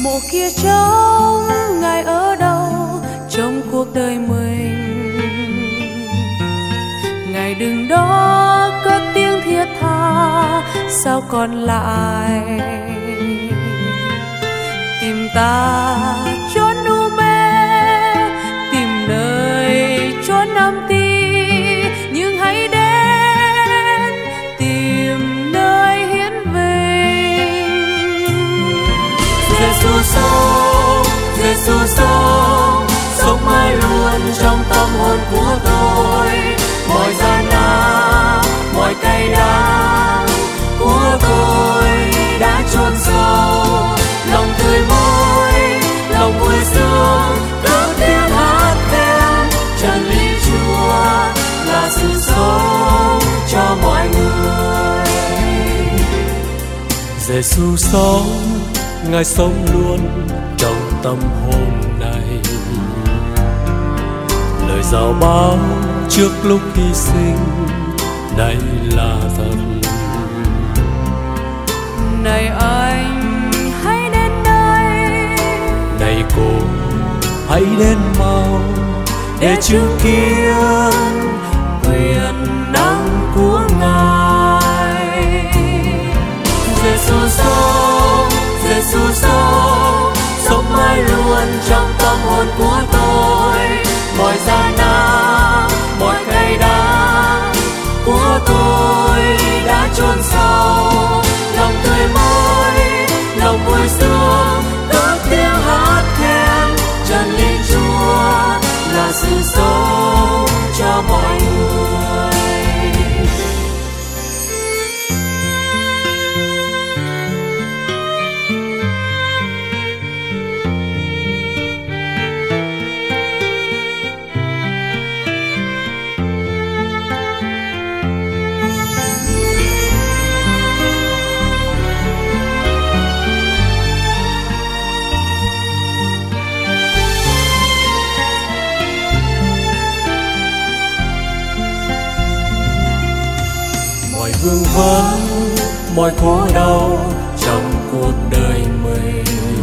Mộ kia trống Ngài ở đâu trong cuộc đời mình? Ngài đứng đó cất tiếng thiết tha, sao còn lại tìm ta chốn u mê, tìm nơi chốn âm ti, nhưng hãy đến tìm nơi hiển vinh. Giêsu sống, Giêsu sống, sống mãi luôn trong tâm hồn của tôi. Mọi gian nan, mọi cay đắng của tôi đã chôn sâu. Lòng tươi mới, lòng vui sướng, cất tiếng hát khen chân lý Chúa là sự sống cho mọi người. Giêsu sống, Ngài sống luôn trong tâm hồn này. Lời dạo báo trước lúc hy sinh này là thật. Này anh hãy đến đây, này cô hãy đến mau để chứng kiến quyền năng của Ngài. Giêsu sống, Giêsu sống, sống mãi luôn trong tâm hồn của tôi. Mọi gian nan, mọi cay đắng của tôi đã chôn sâu. Lòng tươi mới, lòng vui sướng, cất tiếng hát khen chân lý Chúa là sự sống cho mọi người. vương vấn, mọi khổ đau trong cuộc đời mình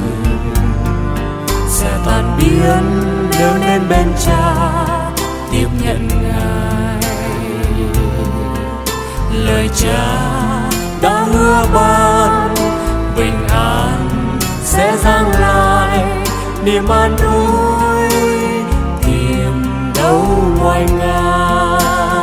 sẽ tan biến nếu đến bên Cha tiếp nhận Ngài. Lời Cha đã hứa ban bình an sẽ giang lại, niềm an ủi tìm đâu ngoài Ngài.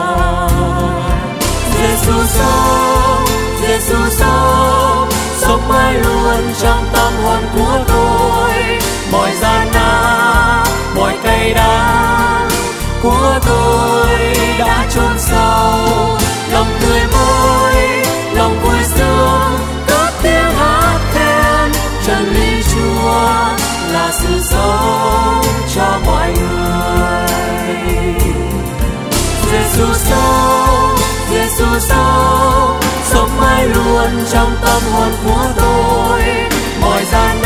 Giêsu sống, Giêsu sống, sống mãi luôn trong tâm hồn của tôi. Mọi gian nan, mọi cay đắng của tôi đã chôn sâu. Lòng tươi mới, lòng vui sướng, cất tiếng hát khen chân lý Chúa là sự sống cho mọi người. Giêsu sống, Giêsu sống, sống mãi luôn trong tâm hồn của tôi. Mọi gian